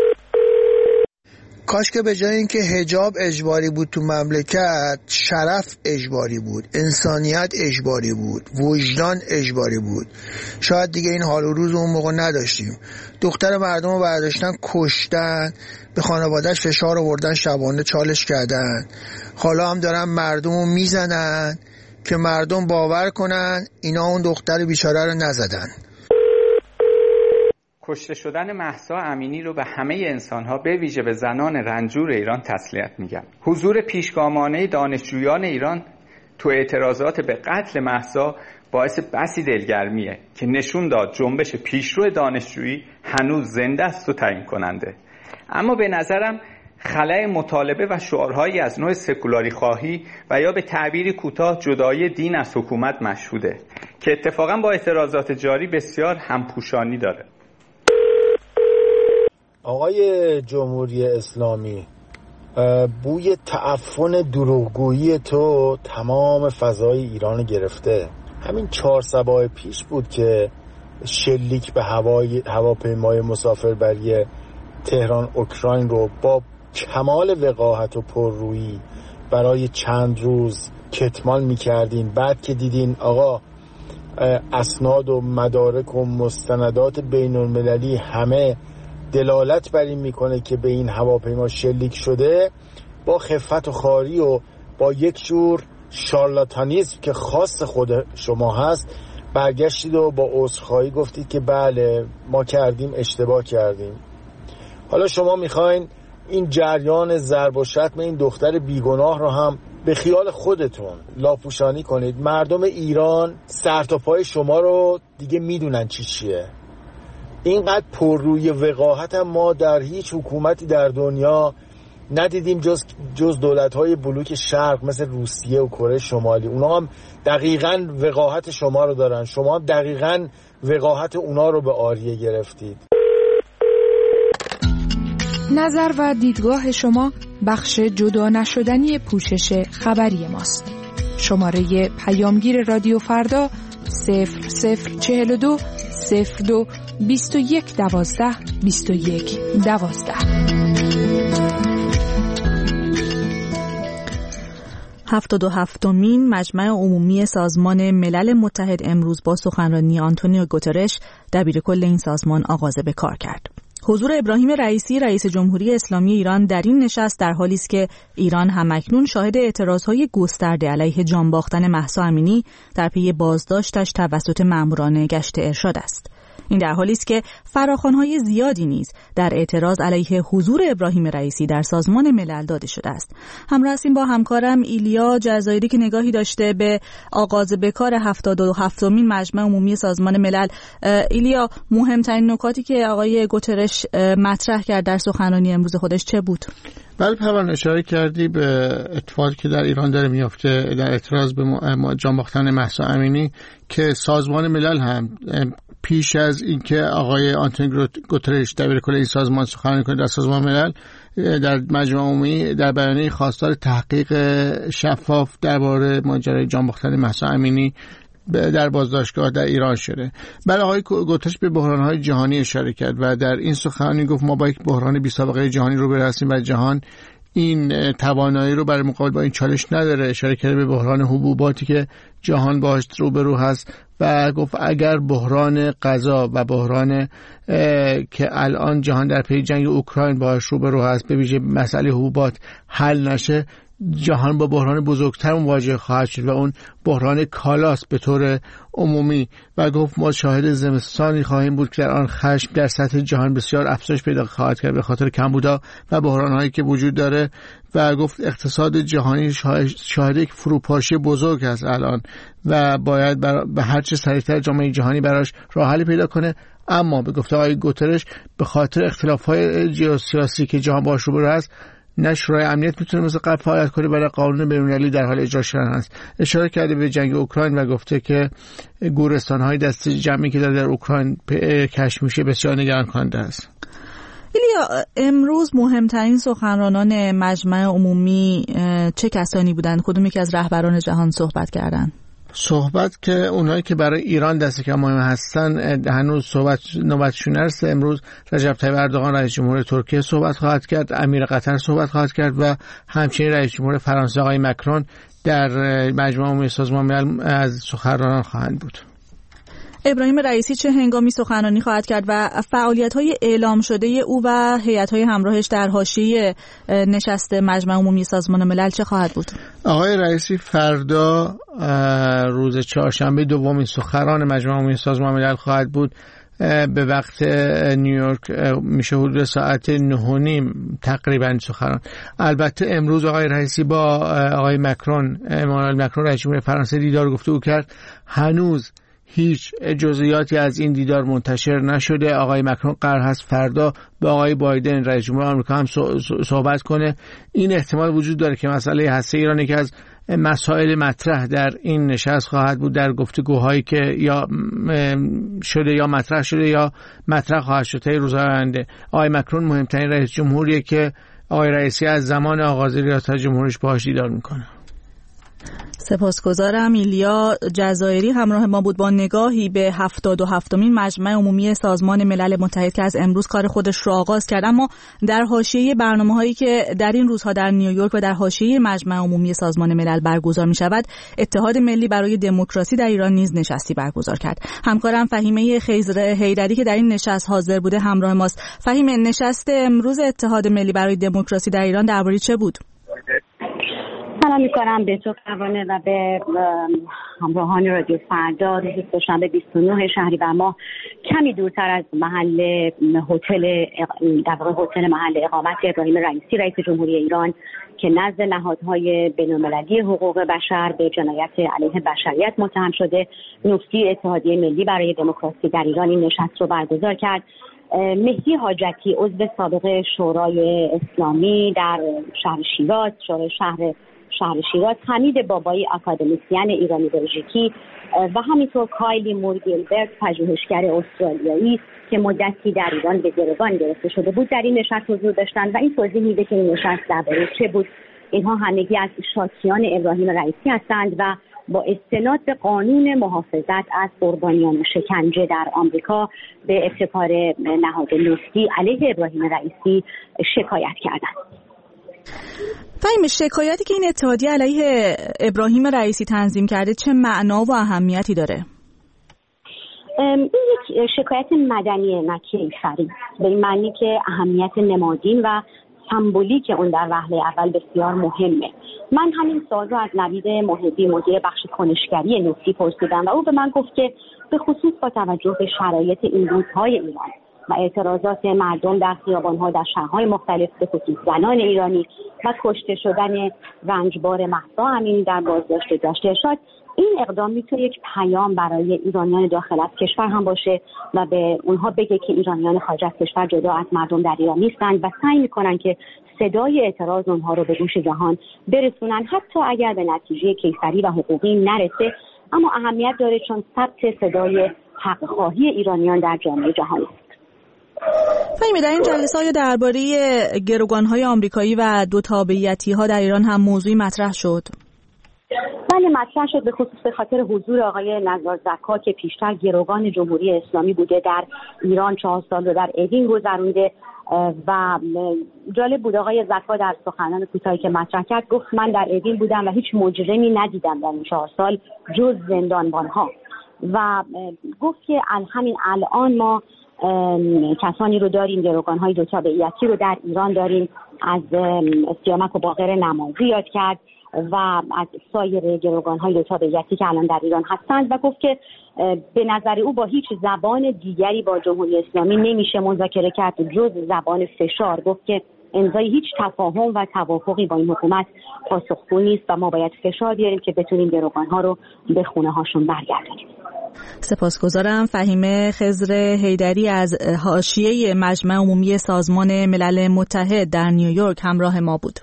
Speaker 11: کاش که به جای اینکه حجاب اجباری بود تو مملکت، شرف اجباری بود، انسانیت اجباری بود، وجدان اجباری بود. شاید دیگه این حال و روز اون موقع نداشتیم. دختر مردم رو برداشتن کشتن، به خانوادهش فشار آوردن، شبانه چالش کردن. حالا هم دارن مردم رو میزنن که مردم باور کنن اینا اون دختر بیچاره رو نزدن.
Speaker 12: کشته شدن مهسا امینی رو به همه انسان‌ها، به ویژه به زنان رنجور ایران تسلیت میگم. حضور پیشگامانه دانشجویان ایران تو اعتراضات به قتل مهسا باعث بسی دلگرمیه که نشون داد جنبش پیشرو دانشجویی هنوز زنده است و تعیین کننده. اما به نظرم خلأ مطالبه و شعارهایی از نوع سکولاری خواهی و یا به تعبیری کوتاه جدایی دین از حکومت مشهوده که اتفاقا با اعتراضات جاری بسیار همپوشانی داره.
Speaker 13: آقای جمهوری اسلامی، بوی تعفن دروغگویی تو تمام فضای ایران گرفته. همین چهار صباح پیش بود که شلیک به هوای هواپیمای مسافربری تهران اوکراین رو با کمال وقاحت و پررویی برای چند روز کتمان می‌کردین. بعد که دیدین آقا اسناد و مدارک و مستندات بین‌المللی همه دلالت بر این میکنه که به این هواپیما شلیک شده، با خفت و خواری و با یک جور شارلاتانیسم که خاص خود شما هست برگشتید و با عذرخواهی گفتید که بله ما کردیم، اشتباه کردیم. حالا شما میخواین این جریان ضرب و شتم این دختر بیگناه رو هم به خیال خودتون لاپوشانی کنید. مردم ایران سر تا پای شما رو دیگه میدونن چی چیه. اینقدر پرروی وقاحت هم ما در هیچ حکومتی در دنیا ندیدیم جز جز دولت‌های بلوک شرق مثل روسیه و کره شمالی. اونا هم دقیقاً وقاحت شما رو دارن، شما هم دقیقاً وقاحت اونا رو به آریه گرفتید.
Speaker 14: نظر و دیدگاه شما بخش جدا نشدنی پوشش خبری ماست. شماره پیامگیر رادیو فردا صفر صفر چهل و دو صفر دو بیست و یک دوازده بیست و یک دوازده.
Speaker 7: هفتاد و هفتمین مجمع عمومی سازمان ملل متحد امروز با سخنرانی آنتونیو گوترش دبیرکل این سازمان آغاز به کار کرد. حضور ابراهیم رئیسی رئیس جمهوری اسلامی ایران در این نشست در حالی است که ایران همکنون شاهد اعتراضهای گسترده علیه جان باختن مهسا امینی در پی بازداشتش توسط ماموران گشت ارشاد است. این در حالی است که فراخوان‌های زیادی نیز در اعتراض علیه حضور ابراهیم رئیسی در سازمان ملل داده شده است. همراه هستیم با همکارم ایلیا جزایری که نگاهی داشته به آغاز به کار هفتاد و هفتمین مجمع عمومی سازمان ملل. ایلیا، مهمترین نکاتی که آقای گوترش مطرح کرد در سخنرانی امروز خودش چه بود؟
Speaker 11: بله پروانه، اشاره کردی به اتفاقی که در ایران داره میفته در اعتراض به جان باختن مهسا امینی که سازمان ملل هم پیش از اینکه آقای آنتونیو گوترش دبیرکل این سازمان سخنرانی کنه در سازمان ملل در مجمع عمومی در بیانیه خواستار تحقیق شفاف درباره ماجرای جان باختن مهسا امینی در بازداشتگاه در ایران شده. بله، آقای گوترش به بحران‌های جهانی اشاره کرد و در این سخنرانی گفت ما با یک بحران بی سابقه جهانی روبرو هستیم و جهان این توانایی رو برای مقابله با این چالش نداره. اشاره کرد به بحران حبوباتی که جهان باهاش روبرو هست و گفت اگر بحران غذا و بحران که الان جهان در پی جنگ اوکراین باهاش روبرو هست به ویژه مسئله حبوبات حل نشه، جهان با بحران بزرگتر مواجه خواهد شد و اون بحران کالاست به طور عمومی. و گفت ما شاهد زمستانی خواهیم بود که در آن خشم در سطح جهان بسیار افزایش پیدا خواهد کرد به خاطر کمبودا و بحران‌هایی که وجود داره. و گفت اقتصاد جهانی شاهد یک فروپاشی بزرگ است الان و باید به هر چه سریعتر جامعه جهانی براش راه حلی پیدا کنه. اما به گفته آقای گوترش به خاطر اختلاف‌های ژئوسیاسی که جهان باهاش روبرو است، نه شورای امنیت میتونه مثل قبل فعالیت کنه، برای قانون بین‌المللی در حال اجرا شدن هست. اشاره کرده به جنگ اوکراین و گفته که گورستان‌های دست جمعی که در اوکراین کشف میشه بسیار نگران کننده است.
Speaker 7: ایلیا، امروز مهمترین سخنرانان مجمع عمومی چه کسانی بودند؟ کدوم یکی از رهبران جهان صحبت کردند؟
Speaker 11: صحبت که اونایی که برای ایران دست کم مهم هستن هنوز صحبت نوبتشون نرسیده. امروز رجب طیب اردوغان رئیس جمهور ترکیه صحبت خواهد کرد، امیر قطر صحبت خواهد کرد و همچنین رئیس جمهور فرانسه آقای مکرون در مجمع عمومی سازمان ملل از سخنرانان خواهند بود.
Speaker 7: ابراهیم رئیسی چه هنگامی سخنرانی خواهد کرد و فعالیت‌های اعلام شده او و هیئت‌های همراهش در حاشیه نشست مجمع عمومی سازمان ملل چه خواهد بود؟
Speaker 11: آقای رئیسی فردا روز چهارشنبه دومین سخنران مجمع عمومی سازمان ملل خواهد بود. به وقت نیویورک میشه حدود ساعت نه و نیم تقریبا سخنران. البته امروز آقای رئیسی با آقای مکرون، امانوئل مکرون رئیس جمهور فرانسه دیدار گفتگو کرد. هنوز
Speaker 15: هیچ جزئیاتی از این دیدار منتشر نشده. آقای مکرون قرار هست فردا با آقای بایدن رئیس جمهور آمریکا هم صحبت کنه. این احتمال وجود داره که مسئله هسته ایران یکی از مسائل مطرح در این نشست خواهد بود، در گفتگوهایی که یا شده یا مطرح شده یا مطرح خواهد شد در روزهای آینده. آقای مکرون مهمترین رئیس جمهوریه که آقای رئیسی از زمان آغاز ریاست جمهوریش باهاش دیدار میکنه.
Speaker 7: سپاسگزارم. ایلیا جزایری همراه ما بود با نگاهی به هفتاد و هفتمین مجمع عمومی سازمان ملل متحد که از امروز کار خودش رو آغاز کرد. اما در حاشیه برنامه‌هایی که در این روزها در نیویورک و در حاشیه مجمع عمومی سازمان ملل برگزار می‌شود، اتحاد ملی برای دموکراسی در ایران نیز نشستی برگزار کرد. همکارم فهیمه خیزر حیدری که در این نشست حاضر بوده همراه ماست. فهیمه، نشست امروز اتحاد ملی برای دموکراسی در ایران درباره چه بود؟
Speaker 16: سلام میکنم به تو پروانه و به همراهان رادیو فردا. روز دوشنبه بیست و نه شهریور ماه کمی دورتر از محل هتل در واقع هتل محل اقامت ابراهیم رئیسی رئیس جمهوری ایران که نزد نهادهای بین‌المللی حقوق بشر به جنایت علیه بشریت متهم شده، مفتی اتحادیه ملی برای دموکراسی در ایران این نشست رو برگزار کرد. مهدی حاجتی عضو سابق شورای اسلامی در شهر شیراز، شورای شهر شهر شیراز، حمید بابایی اکادمیسین ایرانی بلژیکی و همینطور کایلی مور گیلبرت پژوهشگر استرالیایی که مدتی در ایران به گروگان گرفته شده بود در این نشست حضور داشتند و این توضیح میده که این نشست درباره چه بود. اینها همگی از شاکیان ابراهیم رئیسی هستند و با استناد به قانون محافظت از قربانیان شکنجه در آمریکا به ابتکار نهاد مفتی علیه ابراهیم رئیسی شکایت کردند.
Speaker 7: فهیم، شکایتی که این اتحادیه علیه ابراهیم رئیسی تنظیم کرده چه معنا و اهمیتی داره؟
Speaker 16: این یک شکایت مدنی نه کیفری، به این معنی که اهمیت نمادین و سمبولیک اون در وهله اول بسیار مهمه. من همین سوال رو از نوید محبی مدیر بخش کنشگری نفتی پرسیدم و او به من گفت که به خصوص با توجه به شرایط این روزهای ایران و اعتراضات مردم در خیابان‌ها در شهرهای مختلف به خصوص زنان ایرانی و کشته شدن رنجبار مهسا امینی در بازداشت گشت ارشاد، این اقدام میتونه یک پیام برای ایرانیان داخل از کشور هم باشه و به اونها بگه که ایرانیان خارج از کشور جدا از مردم در ایران نیستند و سعی میکنن که صدای اعتراض اونها رو به گوش جهان برسونن، حتی اگر به نتیجه کیفری و حقوقی نرسه، اما اهمیت داره چون ثبت صدای حق خواهی ایرانیان در جامعه جهانی است.
Speaker 7: فهمی، در این جلسه های درباره گروگان‌های آمریکایی و دو تابعیتی‌ها در ایران هم موضوعی مطرح شد؟
Speaker 16: بله، مطرح شد، به خصوص به خاطر حضور آقای نزار زکا که پیشتر گروگان جمهوری اسلامی بوده، در ایران چهار سال رو در اوین گذرونده و جالب بود آقای زکا در سخنان کوتاهی که مطرح کرد گفت من در اوین بودم و هیچ مجرمی ندیدم در این چهار سال جز زندانبان‌ها و گفت که همین الان ما کسانی رو داریم، گروگان‌های دو تابعیتی رو در ایران داریم، از سیامک و باقر نمازی یاد کرد و از سایر گروگان‌های دو تابعیتی که الان در ایران هستند و گفت که به نظر او با هیچ زبان دیگری با جمهوری اسلامی نمیشه مذاکره کرد جز زبان فشار. گفت که امضای هیچ تفاهم و توافقی با این حکومت پاسخگو نیست و ما باید فشار بیاریم که بتونیم گروگان‌ها رو به خونه هاشون برگردونیم.
Speaker 7: سپاسگزارم. فهیمه خضر حیدری از حاشیه مجمع عمومی سازمان ملل متحد در نیویورک همراه ما بود.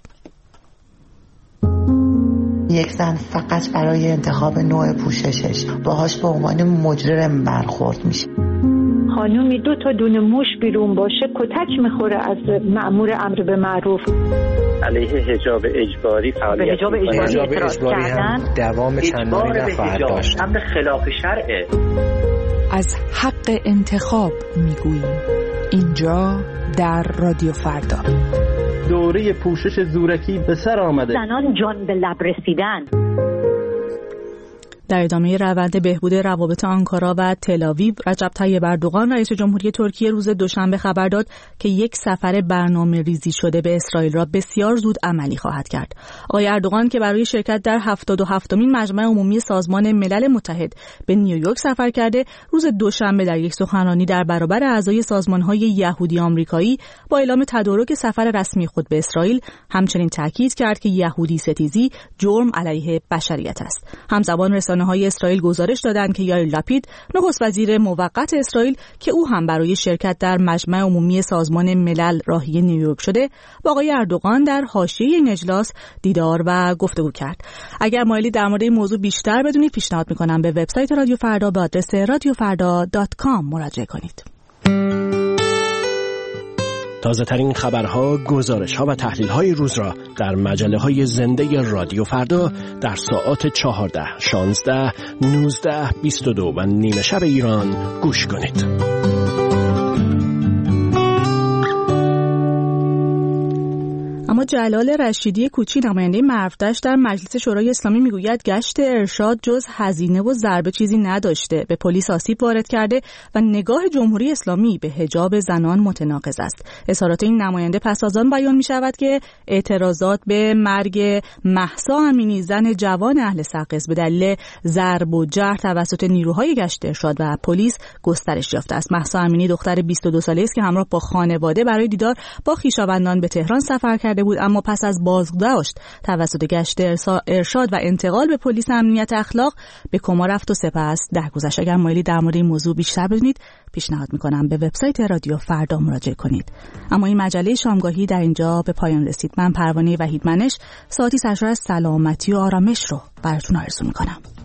Speaker 17: یک زن فقط برای انتخاب نوع پوششش باهاش به عنوان مجرم برخورد میشه.
Speaker 18: خانومی دو تا دونه موش بیرون باشه کتک میخوره از مأمور امر به معروف.
Speaker 19: علیه حجاب اجباری فعالیت
Speaker 18: حجاب اجباری اعتراض کردن،
Speaker 20: دوام چندانی نخواهد داشت.
Speaker 19: امر خلاف شرعه.
Speaker 14: از حق انتخاب میگوییم اینجا در رادیو فردا.
Speaker 20: دوره پوشش زورکی به سر آمده.
Speaker 18: زنان جان به لب رسیدن.
Speaker 7: در ادامه روند بهبود روابط آنکارا و تل‌آویو، رجب طیب اردوغان رئیس جمهوری ترکیه روز دوشنبه خبر داد که یک سفر برنامه ریزی شده به اسرائیل را بسیار زود عملی خواهد کرد. آقای اردوغان که برای شرکت در هفتاد و هفتمین مجمع عمومی سازمان ملل متحد به نیویورک سفر کرده، روز دوشنبه در یک سخنرانی در برابر اعضای سازمان‌های یهودی آمریکایی با اعلام تدارک سفر رسمی خود به اسرائیل همچنین تاکید کرد که یهودی ستیزی جرم علیه بشریت است. همزمان رسانه رسانه‌های اسرائیل گزارش دادند که یائیر لپید، نخست وزیر موقت اسرائیل که او هم برای شرکت در مجمع عمومی سازمان ملل راهی نیویورک شده، با آقای اردوغان در حاشیه این اجلاس دیدار و گفتگو کرد. اگر مایلی در مورد این موضوع بیشتر بدونید، پیشنهاد می‌کنم به وبسایت رادیو فردا به آدرس رادیو فردا دات کام مراجعه کنید.
Speaker 21: تازه ترین خبرها، گزارش‌ها و تحلیل‌های روز را در مجله‌های زنده رادیو فردا در ساعات چهارده، شانزده، نوزده، بیست و دو و نیمه شب ایران گوش کنید.
Speaker 7: اما جلال رشیدی کوچی، نماینده مرفدشت در مجلس شورای اسلامی، میگوید گشت ارشاد جز هزینه و ضربه چیزی نداشته، به پلیس آسیب وارد کرده و نگاه جمهوری اسلامی به حجاب زنان متناقض است. اظهارات این نماینده پس از آن بیان می شود که اعتراضات به مرگ مهسا امینی، زن جوان اهل سقز، به دلیل ضرب و جرح توسط نیروهای گشت ارشاد و پلیس گسترش یافته است. مهسا امینی دختر بیست و دو ساله است که همراه با خانواده برای دیدار با خویشاوندان به تهران سفر کرده بود، اما پس از بازداشت توسط گشت ارشاد و انتقال به پلیس امنیت اخلاق به کما رفت و سپس درگذشت. اگر مایلی در مورد این موضوع بیشتر بدونید، پیشنهاد میکنم به وبسایت رادیو فردا مراجعه کنید. اما این مجله شامگاهی در اینجا به پایان رسید. من پروانه وحید منش ساعتی سرشار از سلامتی و آرامش رو براتون آرزو میکنم.